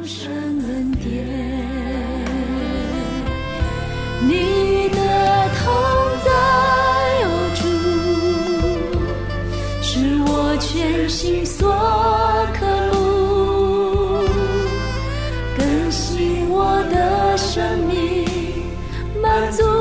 生恩典。你的同在，哦主，是我全心所渴慕，更新我的生命，满足